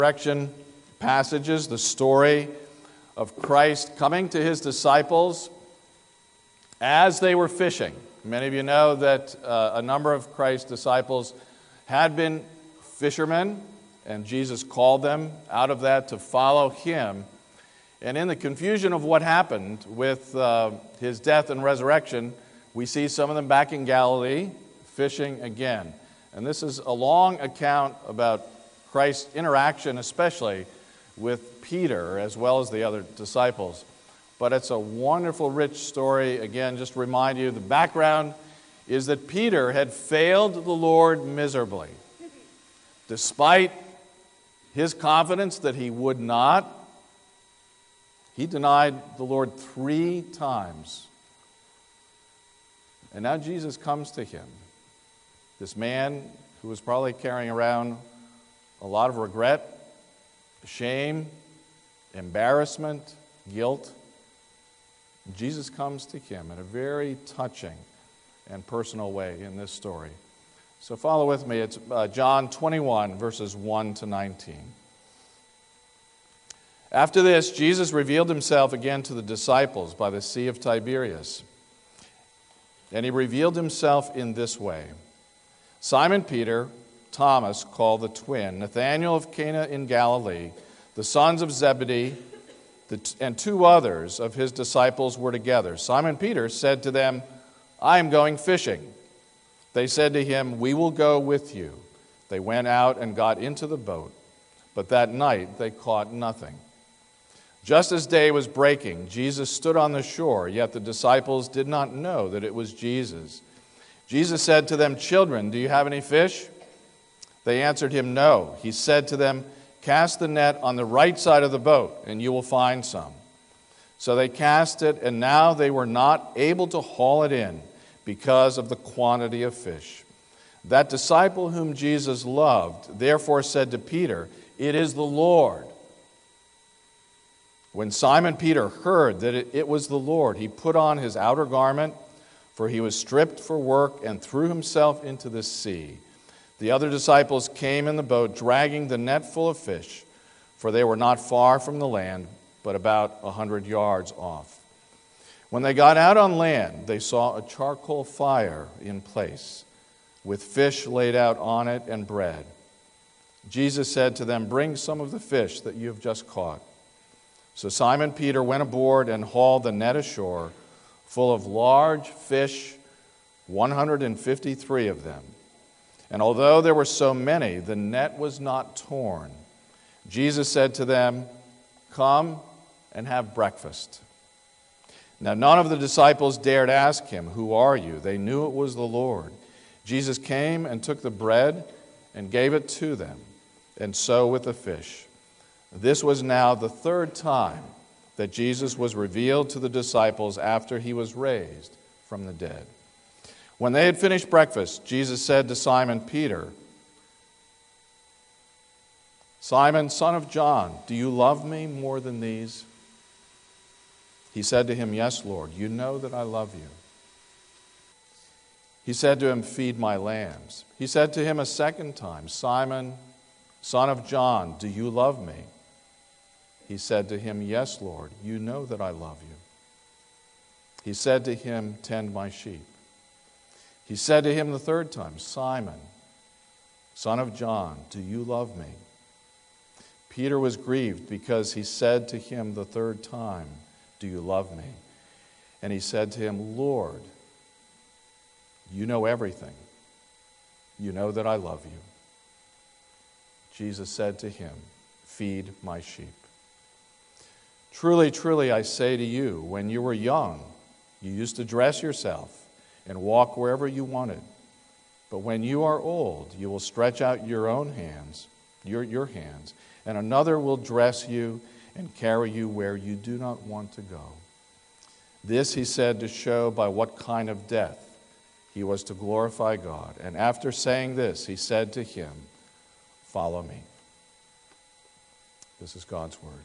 resurrection passages, the story of Christ coming to his disciples as they were fishing. Many of you know that a number of Christ's disciples had been fishermen, and Jesus called them out of that to follow him. And in the confusion of what happened with his death and resurrection, we see some of them back in Galilee fishing again. And this is a long account about Christ's interaction, especially with Peter as well as the other disciples. But it's a wonderful, rich story. Again, just to remind you, the background is that Peter had failed the Lord miserably. Despite his confidence that he would not, he denied the Lord 3 times. And now Jesus comes to him. This man who was probably carrying around a lot of regret, shame, embarrassment, guilt. Jesus comes to him in a very touching and personal way in this story. So follow with me. It's John 21, verses 1 to 19. After this, Jesus revealed himself again to the disciples by the Sea of Tiberias. And he revealed himself in this way. Simon Peter, Thomas, called the twin, Nathanael of Cana in Galilee, the sons of Zebedee, and 2 others of his disciples were together. Simon Peter said to them, "I am going fishing." They said to him, "We will go with you." They went out and got into the boat, but that night they caught nothing. Just as day was breaking, Jesus stood on the shore, yet the disciples did not know that it was Jesus. Jesus said to them, "Children, do you have any fish?" They answered him, "No." He said to them, "Cast the net on the right side of the boat, and you will find some." So they cast it, and now they were not able to haul it in because of the quantity of fish. That disciple whom Jesus loved therefore said to Peter, "It is the Lord." When Simon Peter heard that it was the Lord, he put on his outer garment, for he was stripped for work, and threw himself into the sea. The other disciples came in the boat, dragging the net full of fish, for they were not far from the land, but about 100 yards off. When they got out on land, they saw a charcoal fire in place, with fish laid out on it and bread. Jesus said to them, "Bring some of the fish that you have just caught." So Simon Peter went aboard and hauled the net ashore, full of large fish, 153 of them. And although there were so many, the net was not torn. Jesus said to them, "Come and have breakfast." Now none of the disciples dared ask him, "Who are you?" They knew it was the Lord. Jesus came and took the bread and gave it to them, and so with the fish. This was now the 3rd time that Jesus was revealed to the disciples after he was raised from the dead. When they had finished breakfast, Jesus said to Simon Peter, "Simon, son of John, do you love me more than these?" He said to him, "Yes, Lord, you know that I love you." He said to him, "Feed my lambs." He said to him a second time, "Simon, son of John, do you love me?" He said to him, "Yes, Lord, you know that I love you." He said to him, "Tend my sheep." He said to him the 3rd time, "Simon, son of John, do you love me?" Peter was grieved because he said to him the 3rd time, "Do you love me?" And he said to him, "Lord, you know everything. You know that I love you." Jesus said to him, "Feed my sheep. Truly, truly, I say to you, when you were young, you used to dress yourself and walk wherever you wanted. But when you are old, you will stretch out your own hands, your hands, and another will dress you and carry you where you do not want to go." This he said to show by what kind of death he was to glorify God. And after saying this, he said to him, "Follow me." This is God's word.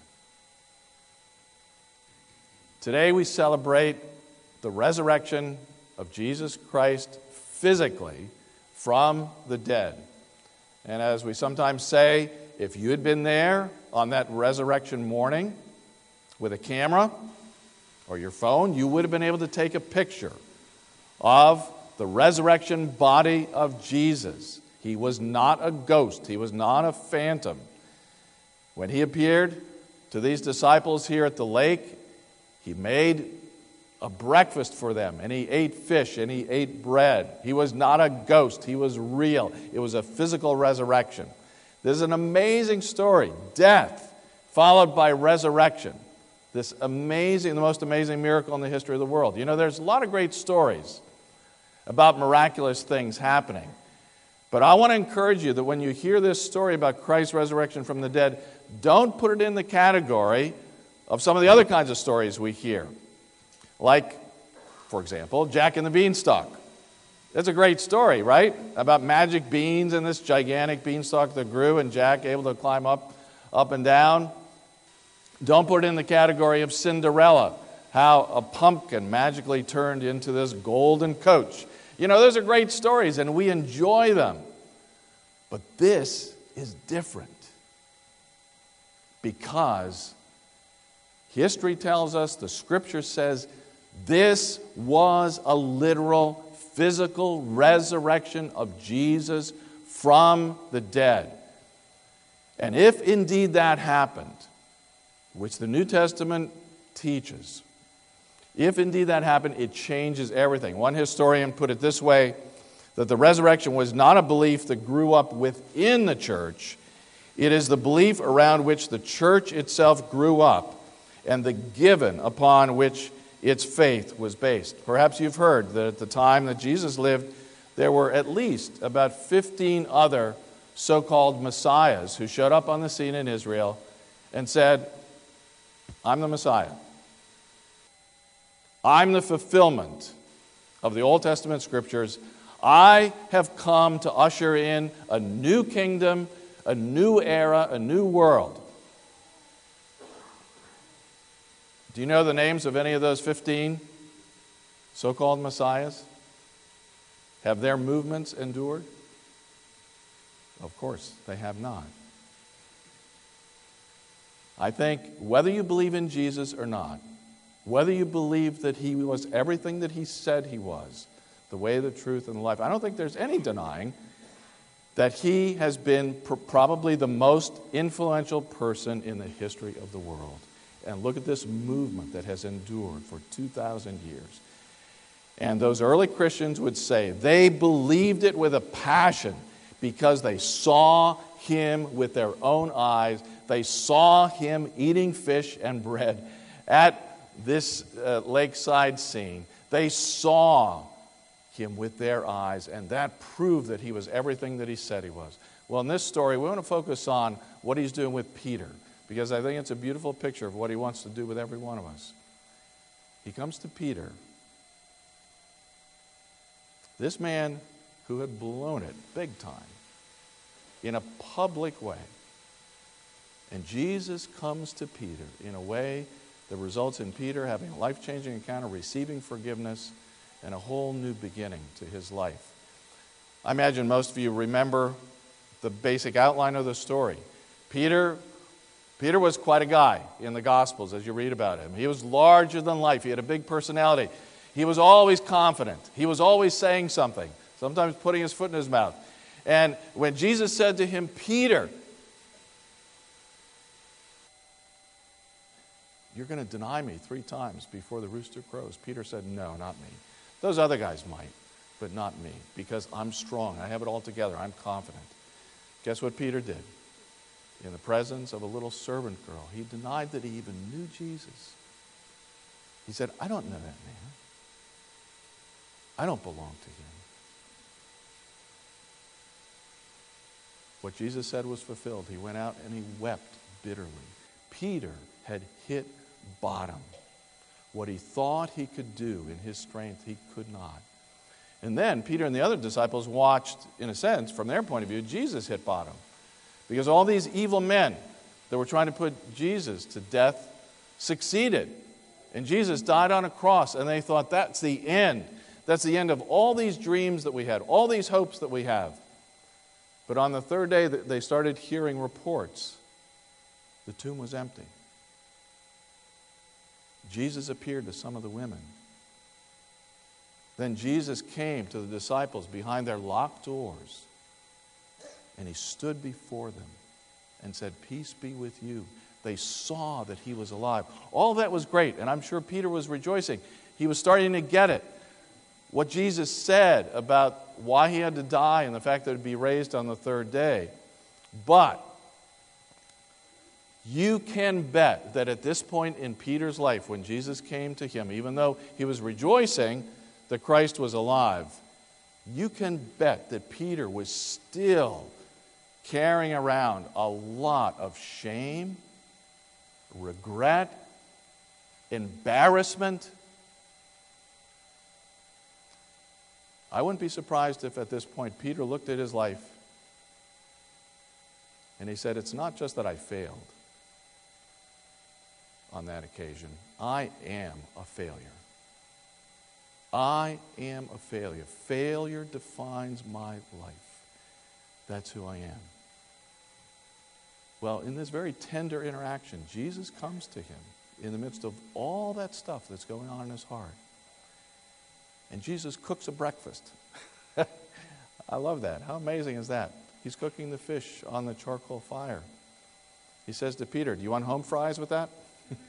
Today we celebrate the resurrection of Jesus Christ physically from the dead. And as we sometimes say, if you had been there on that resurrection morning with a camera or your phone, you would have been able to take a picture of the resurrection body of Jesus. He was not a ghost. He was not a phantom. When he appeared to these disciples here at the lake, he made a breakfast for them, and he ate fish, and he ate bread. He was not a ghost. He was real. It was a physical resurrection. This is an amazing story. Death followed by resurrection. This amazing, the most amazing miracle in the history of the world. You know, there's a lot of great stories about miraculous things happening. But I want to encourage you that when you hear this story about Christ's resurrection from the dead, don't put it in the category of some of the other kinds of stories we hear. Like, for example, Jack and the Beanstalk. That's a great story, right? About magic beans and this gigantic beanstalk that grew and Jack able to climb up and down. Don't put it in the category of Cinderella, how a pumpkin magically turned into this golden coach. You know, those are great stories and we enjoy them. But this is different because history tells us, the Scripture says, this was a literal, physical resurrection of Jesus from the dead. And if indeed that happened, which the New Testament teaches, if indeed that happened, it changes everything. One historian put it this way, that the resurrection was not a belief that grew up within the church. It is the belief around which the church itself grew up and the given upon which its faith was based. Perhaps you've heard that at the time that Jesus lived, there were at least about 15 other so-called messiahs who showed up on the scene in Israel and said, I'm the Messiah. I'm the fulfillment of the Old Testament Scriptures. I have come to usher in a new kingdom, a new era, a new world. Do you know the names of any of those 15 so-called messiahs? Have their movements endured? Of course, they have not. I think whether you believe in Jesus or not, whether you believe that he was everything that he said he was, the way, the truth, and the life, I don't think there's any denying that he has been probably the most influential person in the history of the world. And look at this movement that has endured for 2,000 years. And those early Christians would say they believed it with a passion because they saw him with their own eyes. They saw him eating fish and bread at this lakeside scene. They saw him with their eyes, and that proved that he was everything that he said he was. Well, in this story, we want to focus on what he's doing with Peter, because I think it's a beautiful picture of what he wants to do with every one of us. He comes to Peter, this man who had blown it big time in a public way. And Jesus comes to Peter in a way that results in Peter having a life-changing encounter, receiving forgiveness, and a whole new beginning to his life. I imagine most of you remember the basic outline of the story. Peter was quite a guy in the Gospels as you read about him. He was larger than life. He had a big personality. He was always confident. He was always saying something, sometimes putting his foot in his mouth. And when Jesus said to him, Peter, you're going to deny me 3 times before the rooster crows. Peter said, no, not me. Those other guys might, but not me, because I'm strong. I have it all together. I'm confident. Guess what Peter did? In the presence of a little servant girl, he denied that he even knew Jesus. He said, I don't know that man. I don't belong to him. What Jesus said was fulfilled. He went out and he wept bitterly. Peter had hit bottom. What he thought he could do in his strength, he could not. And then Peter and the other disciples watched, in a sense, from their point of view, Jesus hit bottom. Because all these evil men that were trying to put Jesus to death succeeded. And Jesus died on a cross, and they thought, that's the end. That's the end of all these dreams that we had, all these hopes that we have. But on the third day, they started hearing reports. The tomb was empty. Jesus appeared to some of the women. Then Jesus came to the disciples behind their locked doors, and he stood before them and said, "Peace be with you." They saw that he was alive. All that was great, and I'm sure Peter was rejoicing. He was starting to get it. What Jesus said about why he had to die and the fact that he would be raised on the third day. But you can bet that at this point in Peter's life, when Jesus came to him, even though he was rejoicing that Christ was alive, you can bet that Peter was still carrying around a lot of shame, regret, embarrassment. I wouldn't be surprised if at this point Peter looked at his life and he said, "It's not just that I failed on that occasion. I am a failure. I am a failure. Failure defines my life. That's who I am." Well, in this very tender interaction, Jesus comes to him in the midst of all that stuff that's going on in his heart. And Jesus cooks a breakfast. I love that. How amazing is that? He's cooking the fish on the charcoal fire. He says to Peter, "Do you want home fries with that?"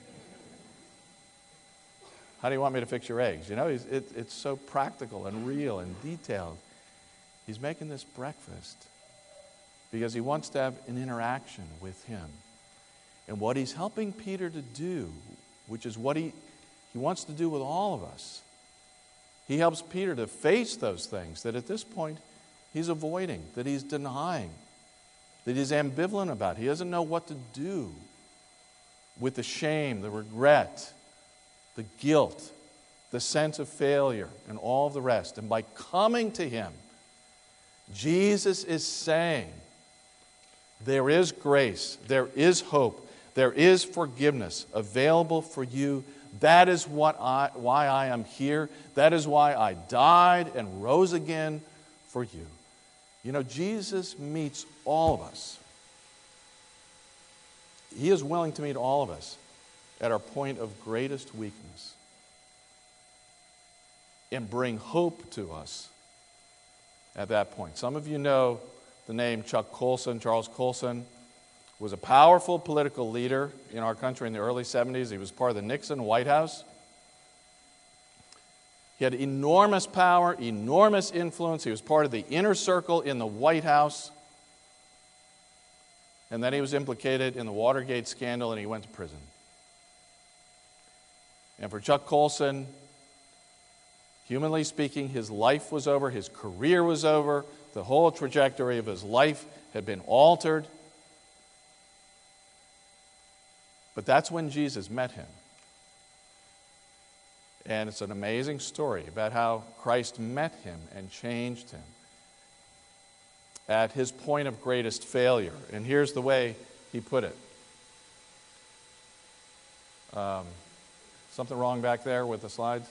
"How do you want me to fix your eggs?" You know, it's so practical and real and detailed. He's making this breakfast because he wants to have an interaction with him. And what he's helping Peter to do, which is what he wants to do with all of us, he helps Peter to face those things that at this point he's avoiding, that he's denying, that he's ambivalent about. He doesn't know what to do with the shame, the regret, the guilt, the sense of failure, and all of the rest. And by coming to him, Jesus is saying, there is grace, there is hope, there is forgiveness available for you. That is why I am here. That is why I died and rose again for you. You know, Jesus meets all of us. He is willing to meet all of us at our point of greatest weakness and bring hope to us at that point. Some of you know the name Chuck Colson. Charles Colson was a powerful political leader in our country in the early 70s. He was part of the Nixon White House. He had enormous power, enormous influence. He was part of the inner circle in the White House. And then he was implicated in the Watergate scandal and he went to prison. And for Chuck Colson, humanly speaking, his life was over, his career was over, the whole trajectory of his life had been altered. But that's when Jesus met him. And it's an amazing story about how Christ met him and changed him at his point of greatest failure. And here's the way he put it. Something wrong back there with the slides?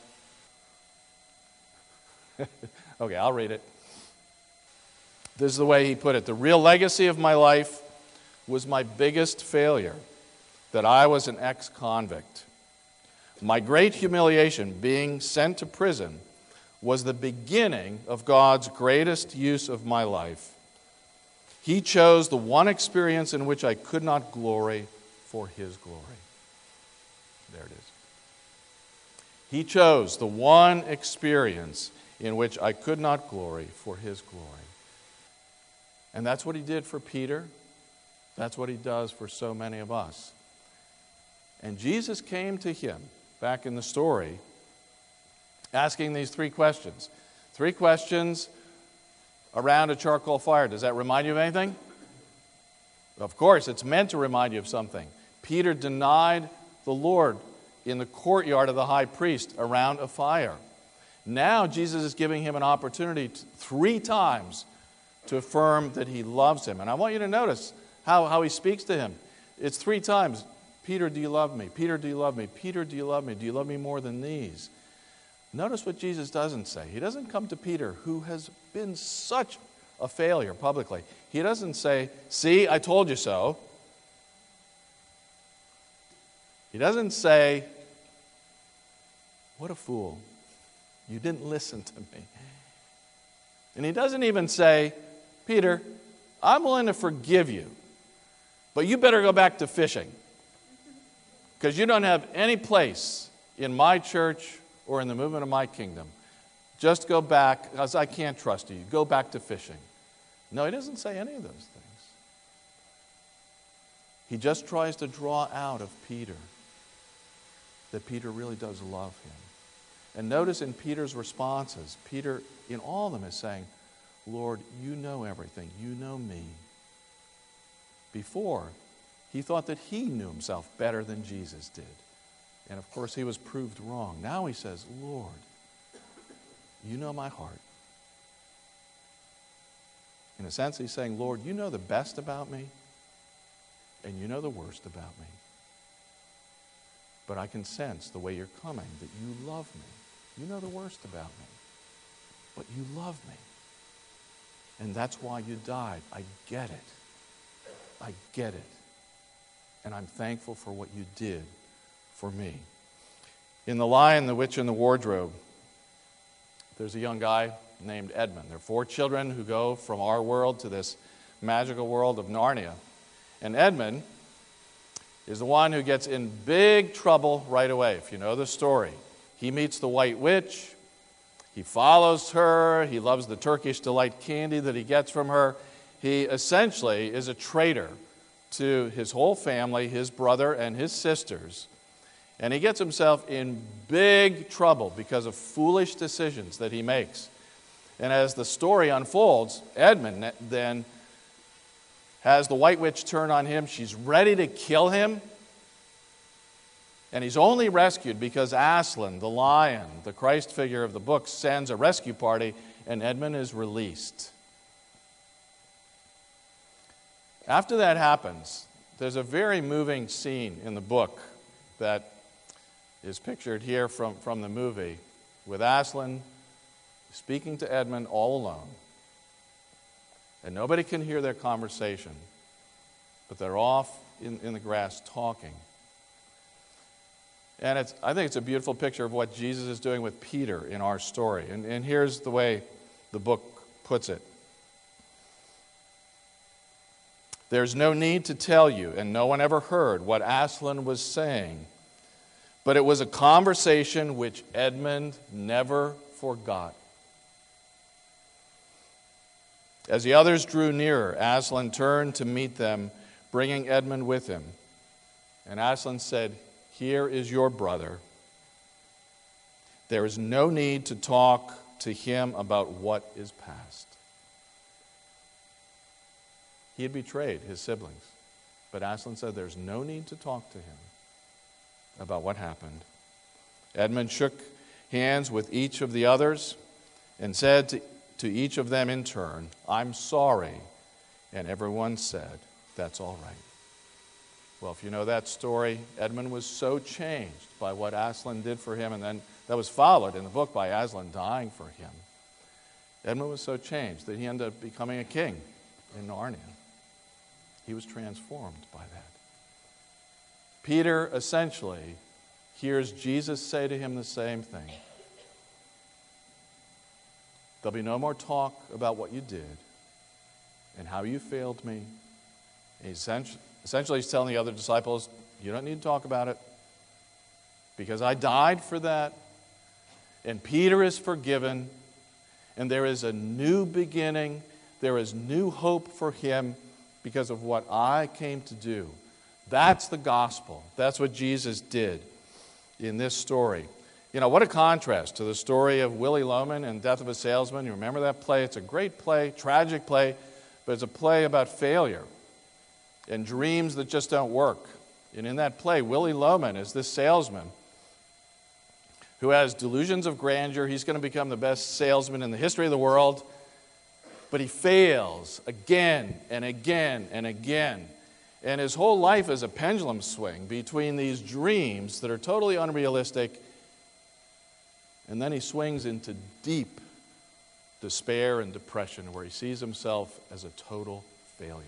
Okay, I'll read it. This is the way he put it. The real legacy of my life was my biggest failure, that I was an ex-convict. My great humiliation, being sent to prison, was the beginning of God's greatest use of my life. He chose the one experience in which I could not glory for his glory. There it is. He chose the one experience in which I could not glory for his glory. And that's what he did for Peter. That's what he does for so many of us. And Jesus came to him, back in the story, asking these three questions. Three questions around a charcoal fire. Does that remind you of anything? Of course, it's meant to remind you of something. Peter denied the Lord in the courtyard of the high priest around a fire. Now Jesus is giving him an opportunity three times to affirm that he loves him. And I want you to notice how he speaks to him. It's three times. Peter, do you love me? Peter, do you love me? Peter, do you love me? Do you love me more than these? Notice what Jesus doesn't say. He doesn't come to Peter, who has been such a failure publicly. He doesn't say, "See, I told you so." He doesn't say, "What a fool. You didn't listen to me." And he doesn't even say, "Peter, I'm willing to forgive you, but you better go back to fishing, because you don't have any place in my church or in the movement of my kingdom. Just go back, because I can't trust you. Go back to fishing." No, he doesn't say any of those things. He just tries to draw out of Peter that Peter really does love him. And notice in Peter's responses, Peter, in all of them, is saying, "Lord, you know everything. You know me." Before, he thought that he knew himself better than Jesus did. And of course, he was proved wrong. Now he says, "Lord, you know my heart." In a sense, he's saying, "Lord, you know the best about me, and you know the worst about me. But I can sense the way you're coming, that you love me. You know the worst about me, but you love me. And that's why you died. I get it. I get it. And I'm thankful for what you did for me." In The Lion, the Witch, and the Wardrobe, there's a young guy named Edmund. There are 4 children who go from our world to this magical world of Narnia. And Edmund is the one who gets in big trouble right away, if you know the story. He meets the White Witch. He follows her. He loves the Turkish Delight candy that he gets from her. He essentially is a traitor to his whole family, his brother and his sisters. And he gets himself in big trouble because of foolish decisions that he makes. And as the story unfolds, Edmund then has the White Witch turn on him. She's ready to kill him. And he's only rescued because Aslan, the lion, the Christ figure of the book, sends a rescue party, and Edmund is released. After that happens, there's a very moving scene in the book that is pictured here from the movie, with Aslan speaking to Edmund all alone. And nobody can hear their conversation, but they're off in the grass talking. And I think it's a beautiful picture of what Jesus is doing with Peter in our story. And here's the way the book puts it. "There's no need to tell you, and no one ever heard what Aslan was saying, but it was a conversation which Edmund never forgot. As the others drew nearer, Aslan turned to meet them, bringing Edmund with him. And Aslan said, 'Here is your brother. There is no need to talk to him about what is past.'" He had betrayed his siblings, but Aslan said there's no need to talk to him about what happened. Edmund shook hands with each of the others and said to each of them in turn, "I'm sorry." And everyone said, "That's all right." Well, if you know that story, Edmund was so changed by what Aslan did for him, and then that was followed in the book by Aslan dying for him. Edmund was so changed that he ended up becoming a king in Narnia. He was transformed by that. Peter essentially hears Jesus say to him the same thing. There'll be no more talk about what you did and how you failed me. And essentially, he's telling the other disciples, you don't need to talk about it because I died for that. And Peter is forgiven. And there is a new beginning. There is new hope for him because of what I came to do. That's the gospel. That's what Jesus did in this story. You know, what a contrast to the story of Willy Loman and Death of a Salesman. You remember that play? It's a great play, tragic play, but it's a play about failure and dreams that just don't work. And in that play, Willy Loman is this salesman who has delusions of grandeur. He's going to become the best salesman in the history of the world, but he fails again and again and again. And his whole life is a pendulum swing between these dreams that are totally unrealistic, and then he swings into deep despair and depression, where he sees himself as a total failure.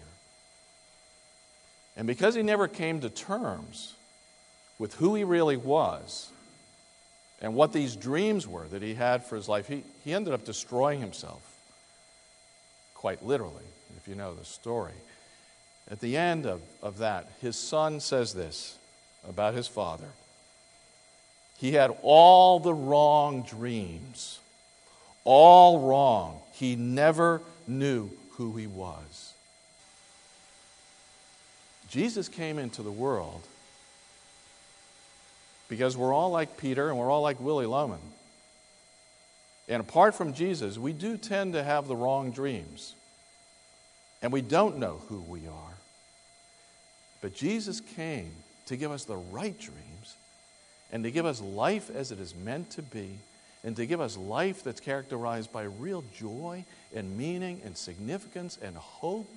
And because he never came to terms with who he really was and what these dreams were that he had for his life, he ended up destroying himself, quite literally, if you know the story. At the end of that, his son says this about his father: he had all the wrong dreams, all wrong. He never knew who he was. Jesus came into the world because we're all like Peter and we're all like Willie Loman. And apart from Jesus, we do tend to have the wrong dreams. And we don't know who we are. But Jesus came to give us the right dreams and to give us life as it is meant to be, and to give us life that's characterized by real joy and meaning and significance and hope,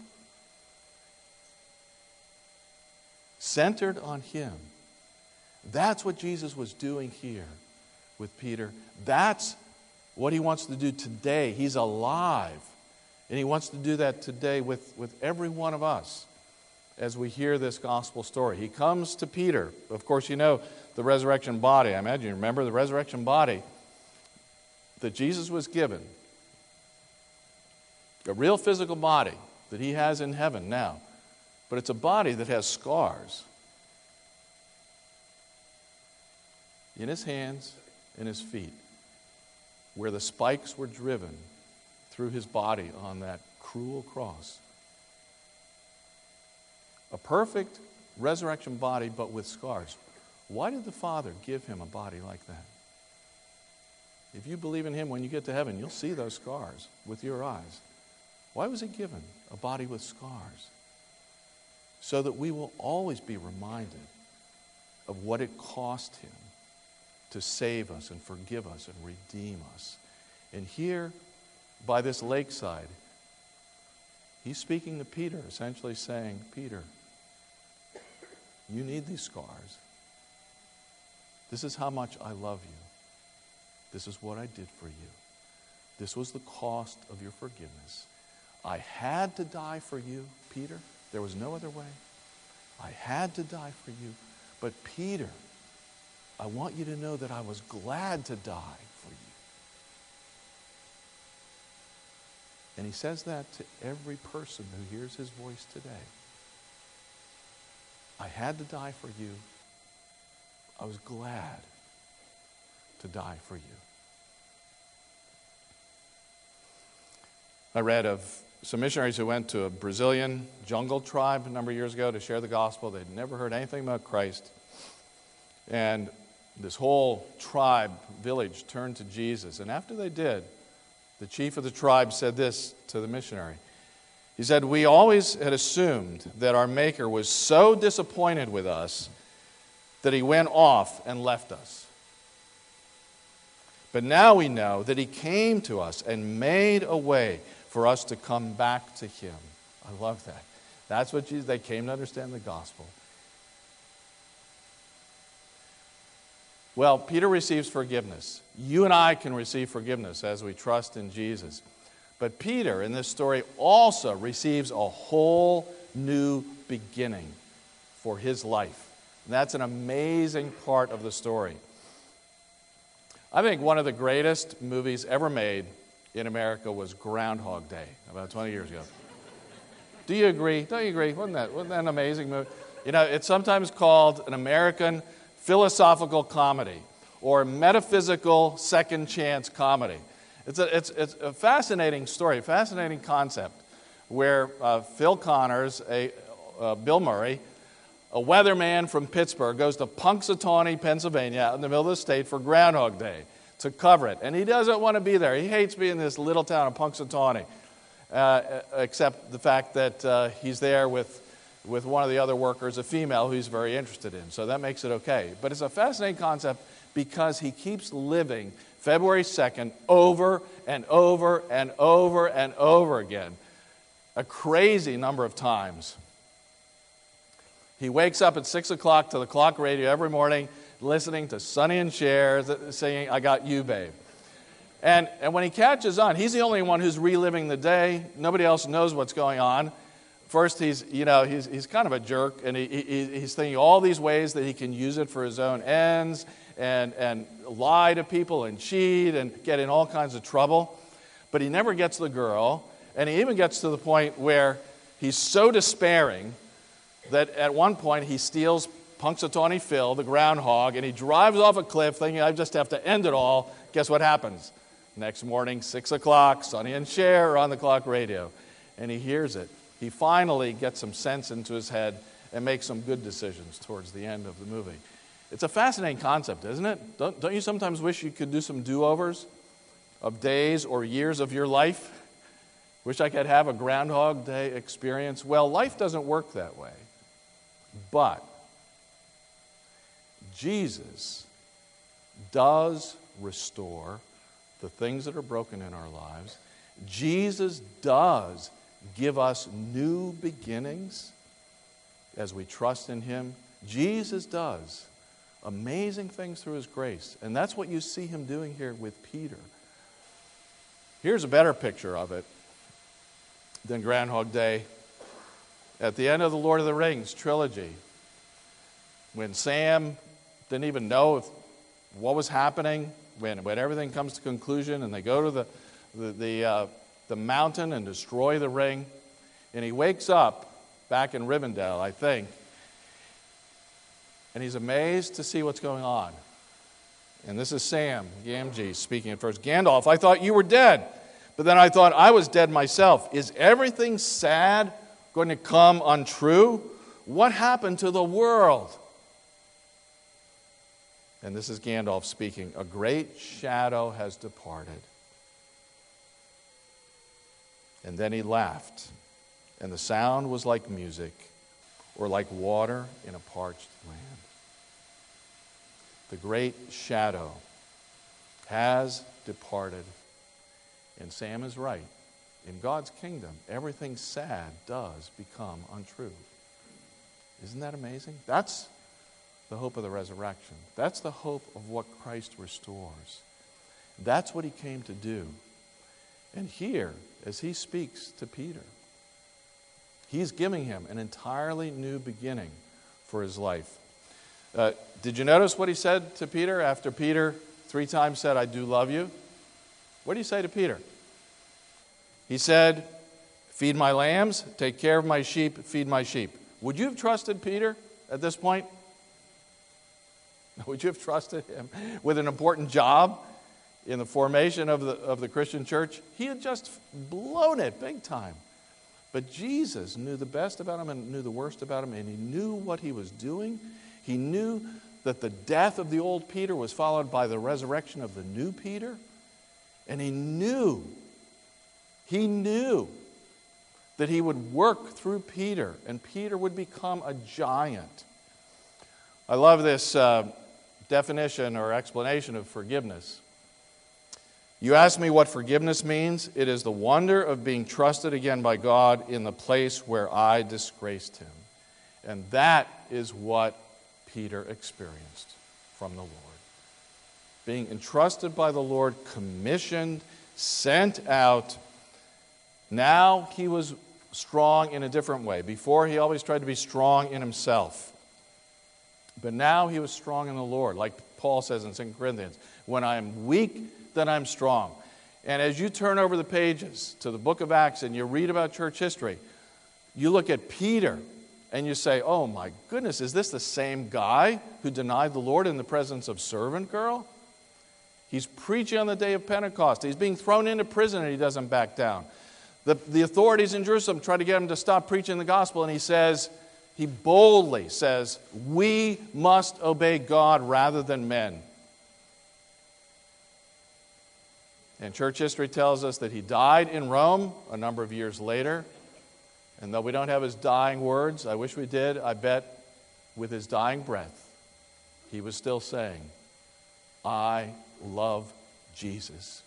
centered on him. That's what Jesus was doing here with Peter. That's what he wants to do today. He's alive. And he wants to do that today with every one of us as we hear this gospel story. He comes to Peter. Of course, you know the resurrection body. I imagine you remember the resurrection body that Jesus was given. A real physical body that he has in heaven now. But it's a body that has scars in his hands and his feet, where the spikes were driven through his body on that cruel cross. A perfect resurrection body, but with scars. Why did the Father give him a body like that? If you believe in him, when you get to heaven, you'll see those scars with your eyes. Why was he given a body with scars? So that we will always be reminded of what it cost him to save us and forgive us and redeem us. And here, by this lakeside, he's speaking to Peter, essentially saying, Peter, you need these scars. This is how much I love you. This is what I did for you. This was the cost of your forgiveness. I had to die for you, Peter. There was no other way. I had to die for you. But Peter, I want you to know that I was glad to die for you. And he says that to every person who hears his voice today. I had to die for you. I was glad to die for you. I read of some missionaries who went to a Brazilian jungle tribe a number of years ago to share the gospel. They'd never heard anything about Christ. And this whole tribe, village, turned to Jesus. And after they did, the chief of the tribe said this to the missionary. He said, we always had assumed that our Maker was so disappointed with us that he went off and left us. But now we know that he came to us and made a way for us to come back to him. I love that. That's what Jesus, they came to understand the gospel. Well, Peter receives forgiveness. You and I can receive forgiveness as we trust in Jesus. But Peter, in this story, also receives a whole new beginning for his life. And that's an amazing part of the story. I think one of the greatest movies ever made in America was Groundhog Day, about 20 years ago. Do you agree? Don't you agree? Wasn't that an amazing movie? You know, it's sometimes called an American philosophical comedy or metaphysical second chance comedy. It's a fascinating story, a fascinating concept where Phil Connors, Bill Murray, a weatherman from Pittsburgh, goes to Punxsutawney, Pennsylvania, out in the middle of the state for Groundhog Day to cover it. And he doesn't want to be there. He hates being in this little town of Punxsutawney, except the fact that he's there with one of the other workers, a female who he's very interested in. So that makes it okay. But it's a fascinating concept because he keeps living February 2nd over and over and over and over again, a crazy number of times. He wakes up at 6 o'clock to the clock radio every morning, listening to Sonny and Cher singing, I Got You, Babe. And when he catches on, he's the only one who's reliving the day. Nobody else knows what's going on. First, he's kind of a jerk, and he's thinking all these ways that he can use it for his own ends, and lie to people and cheat and get in all kinds of trouble. But he never gets the girl, and he even gets to the point where he's so despairing that at one point he steals Punxsutawney Phil, the groundhog, and he drives off a cliff thinking, I just have to end it all. Guess what happens? Next morning, 6 o'clock, Sonny and Cher are on the clock radio, and he hears it. He finally gets some sense into his head and makes some good decisions towards the end of the movie. It's a fascinating concept, isn't it? Don't you sometimes wish you could do some do-overs of days or years of your life? Wish I could have a Groundhog Day experience. Well, life doesn't work that way. But Jesus does restore the things that are broken in our lives. Jesus does give us new beginnings as we trust in him. Jesus does amazing things through his grace. And that's what you see him doing here with Peter. Here's a better picture of it than Groundhog Day. At the end of the Lord of the Rings trilogy, when Sam didn't even know what was happening, when everything comes to conclusion and they go to the mountain and destroy the ring, and he wakes up back in Rivendell, I think, and he's amazed to see what's going on. And this is Sam Gamgee speaking at first. Gandalf, I thought you were dead, but then I thought I was dead myself. Is everything sad going to come untrue? What happened to the world? And this is Gandalf speaking. A great shadow has departed. And then he laughed, and the sound was like music, or like water in a parched land. The great shadow has departed. And Sam is right. In God's kingdom, everything sad does become untrue. Isn't that amazing? That's the hope of the resurrection. That's the hope of what Christ restores. That's what he came to do. And here, as he speaks to Peter, he's giving him an entirely new beginning for his life. Did you notice what he said to Peter after Peter 3 times said, I do love you? What did he say to Peter? He said, feed my lambs, take care of my sheep, feed my sheep. Would you have trusted Peter at this point? Would you have trusted him with an important job in the formation of the Christian church? He had just blown it big time. But Jesus knew the best about him and knew the worst about him, and he knew what he was doing. He knew that the death of the old Peter was followed by the resurrection of the new Peter. And he knew that he would work through Peter, and Peter would become a giant. I love this definition or explanation of forgiveness. You ask me what forgiveness means? It is the wonder of being trusted again by God in the place where I disgraced him. And that is what Peter experienced from the Lord. Being entrusted by the Lord, commissioned, sent out. Now he was strong in a different way. Before, he always tried to be strong in himself. But now he was strong in the Lord. Like Paul says in 2 Corinthians, when I am weak, then I'm strong. And as you turn over the pages to the book of Acts and you read about church history, you look at Peter and you say, oh my goodness, is this the same guy who denied the Lord in the presence of servant girl? He's preaching on the day of Pentecost. He's being thrown into prison and he doesn't back down. The authorities in Jerusalem try to get him to stop preaching the gospel, and he boldly says, we must obey God rather than men. And church history tells us that he died in Rome a number of years later. And though we don't have his dying words, I wish we did, I bet with his dying breath, he was still saying, I love Jesus.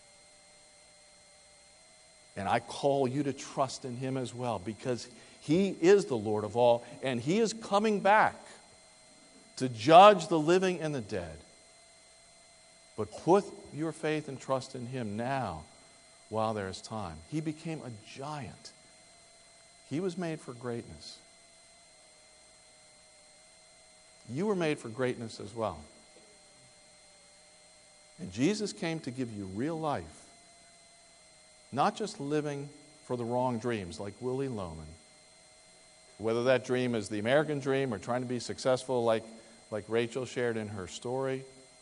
And I call you to trust in him as well, because he is the Lord of all, and he is coming back to judge the living and the dead. But put your faith and trust in him now while there is time. He became a giant. He was made for greatness. You were made for greatness as well. And Jesus came to give you real life, not just living for the wrong dreams like Willie Loman. Whether that dream is the American dream or trying to be successful like Rachel shared in her story,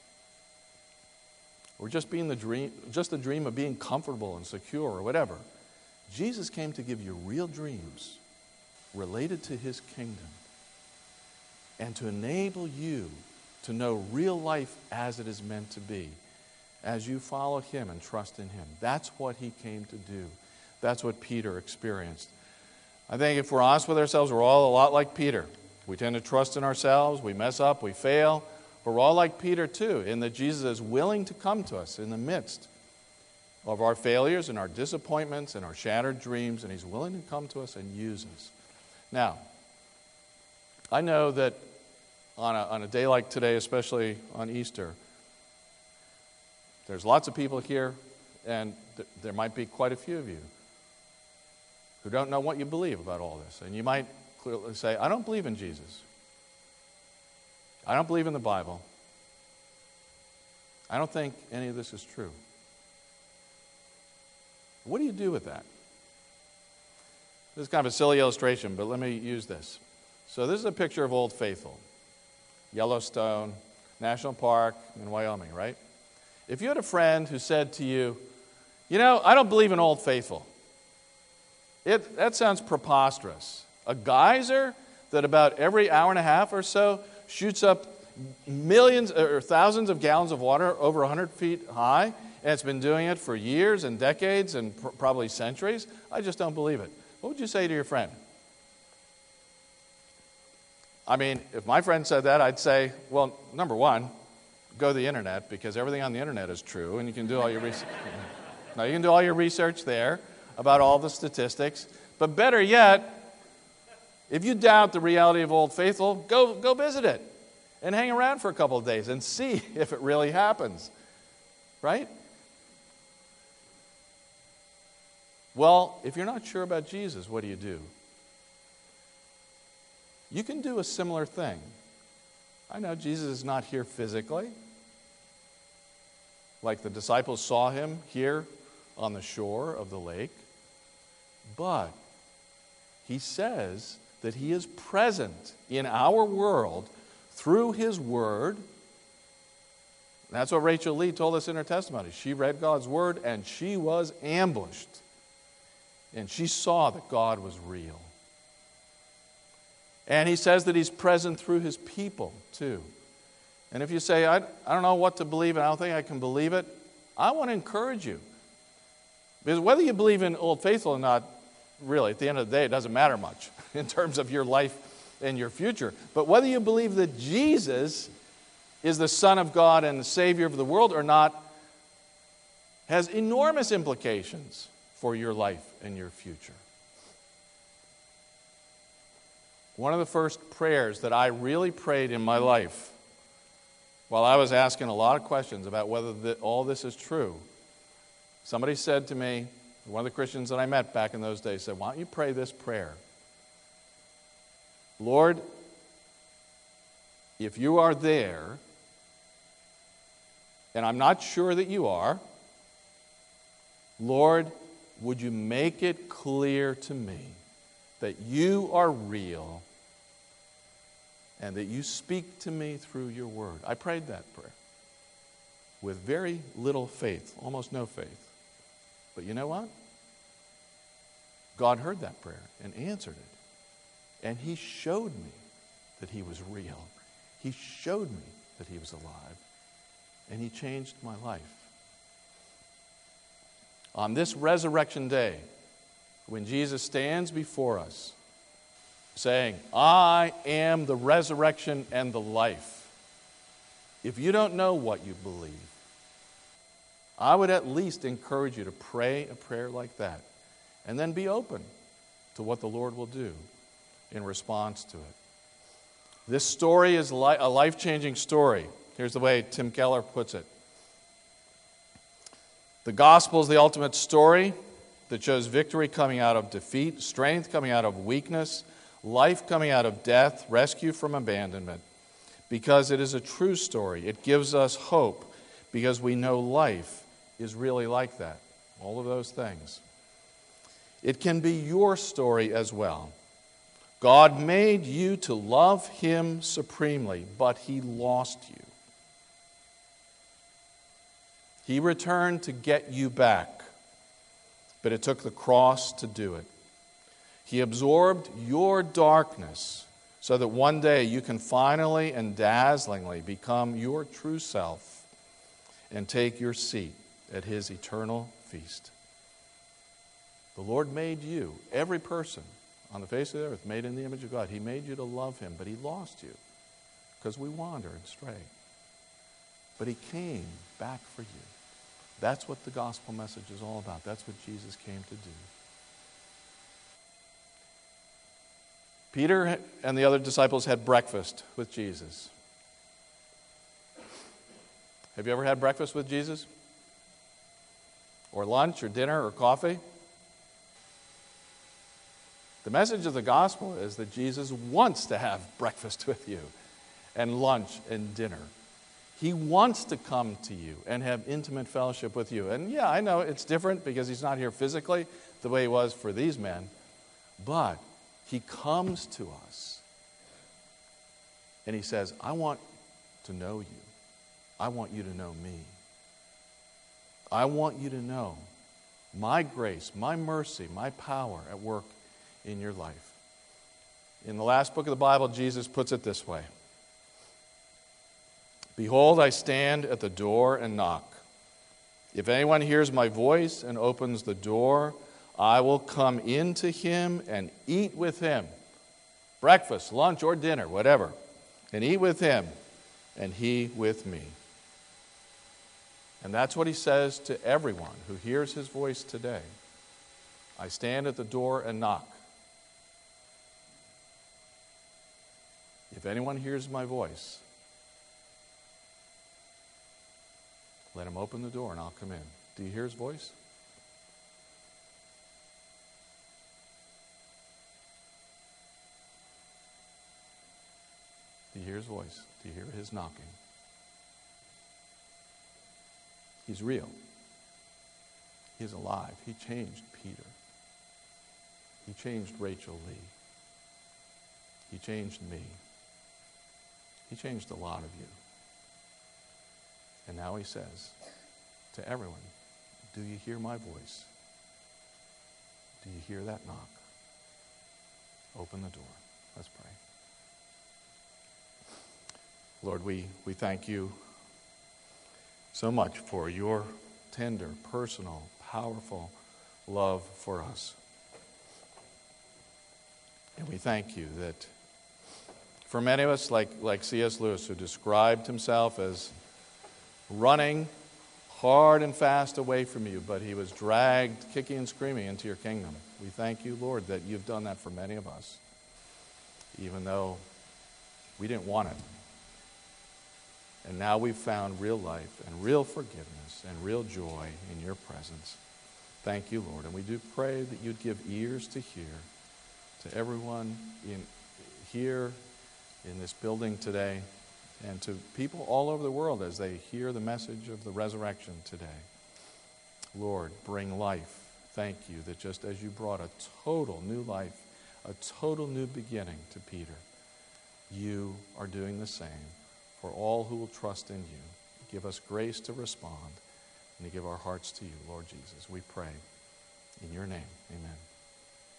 or just the dream of being comfortable and secure or whatever. Jesus came to give you real dreams related to his kingdom and to enable you to know real life as it is meant to be as you follow him and trust in him. That's what he came to do. That's what Peter experienced. I think if we're honest with ourselves, we're all a lot like Peter. We tend to trust in ourselves, we mess up, we fail, but we're all like Peter too, in that Jesus is willing to come to us in the midst of our failures and our disappointments and our shattered dreams, and he's willing to come to us and use us. Now, I know that on a day like today, especially on Easter, there's lots of people here, and there might be quite a few of you who don't know what you believe about all this. And you might clearly say, I don't believe in Jesus. I don't believe in the Bible. I don't think any of this is true. What do you do with that? This is kind of a silly illustration, but let me use this. So this is a picture of Old Faithful, Yellowstone National Park in Wyoming, right? If you had a friend who said to you, I don't believe in Old Faithful. That sounds preposterous. A geyser that about every hour and a half or so shoots up millions or thousands of gallons of water over 100 feet high, and it's been doing it for years and decades and probably centuries. I just don't believe it. What would you say to your friend? I mean, if my friend said that, I'd say, well, number one, go to the internet, because everything on the internet is true, and you can do all your research. Now, you can do all your research there about all the statistics. But better yet, if you doubt the reality of Old Faithful, go visit it and hang around for a couple of days and see if it really happens. Right? Well, if you're not sure about Jesus, what do? You can do a similar thing. I know Jesus is not here physically, like the disciples saw him here on the shore of the lake, but he says that he is present in our world through his word. That's what Rachel Lee told us in her testimony. She read God's word and she was ambushed. And she saw that God was real. And he says that he's present through his people too. And if you say, I don't know what to believe and I don't think I can believe it, I want to encourage you. Because whether you believe in Old Faithful or not, really, at the end of the day, it doesn't matter much in terms of your life and your future. But whether you believe that Jesus is the Son of God and the Savior of the world or not has enormous implications for your life and your future. One of the first prayers that I really prayed in my life, while I was asking a lot of questions about whether all this is true, somebody said to me, one of the Christians that I met back in those days said, why don't you pray this prayer? Lord, if you are there, and I'm not sure that you are, Lord, would you make it clear to me that you are real and that you speak to me through your word? I prayed that prayer with very little faith, almost no faith. But you know what? God heard that prayer and answered it. And he showed me that he was real. He showed me that he was alive. And he changed my life. On this resurrection day, when Jesus stands before us, saying, I am the resurrection and the life. If you don't know what you believe, I would at least encourage you to pray a prayer like that and then be open to what the Lord will do in response to it. This story is a life-changing story. Here's the way Tim Keller puts it. The gospel is the ultimate story that shows victory coming out of defeat, strength coming out of weakness, life coming out of death, rescue from abandonment. Because it is a true story. It gives us hope because we know life is really like that. All of those things. It can be your story as well. God made you to love Him supremely, but He lost you. He returned to get you back, but it took the cross to do it. He absorbed your darkness so that one day you can finally and dazzlingly become your true self and take your seat at His eternal feast. The Lord made you, every person on the face of the earth, made in the image of God. He made you to love Him, but He lost you because we wander and stray. But He came back for you. That's what the gospel message is all about. That's what Jesus came to do. Peter and the other disciples had breakfast with Jesus. Have you ever had breakfast with Jesus? Or lunch or dinner or coffee? The message of the gospel is that Jesus wants to have breakfast with you and lunch and dinner. He wants to come to you and have intimate fellowship with you. And yeah, I know it's different because He's not here physically the way He was for these men. But He comes to us and He says, I want to know you. I want you to know me. I want you to know my grace, my mercy, my power at work in your life. In the last book of the Bible, Jesus puts it this way. Behold, I stand at the door and knock. If anyone hears my voice and opens the door, I will come into him and eat with him. Breakfast, lunch, or dinner, whatever. And eat with him, and he with me. And that's what He says to everyone who hears His voice today. I stand at the door and knock. If anyone hears my voice, let him open the door and I'll come in. Do you hear His voice? Do you hear His voice? Do you hear His knocking? He's real. He's alive. He changed Peter. He changed Rachel Lee. He changed me. He changed a lot of you. And now He says to everyone, do you hear my voice? Do you hear that knock? Open the door. Let's pray. Lord, we thank You so much for Your tender, personal, powerful love for us. And we thank You that for many of us, like C.S. Lewis, who described himself as running hard and fast away from You, but he was dragged kicking and screaming into Your kingdom. We thank You, Lord, that You've done that for many of us, even though we didn't want it. And now we've found real life and real forgiveness and real joy in Your presence. Thank You, Lord. And we do pray that You'd give ears to hear to everyone here in this building today and to people all over the world as they hear the message of the resurrection today. Lord, bring life. Thank You that just as You brought a total new life, a total new beginning to Peter, You are doing the same for all who will trust in You. Give us grace to respond and to give our hearts to You, Lord Jesus. We pray in Your name. Amen.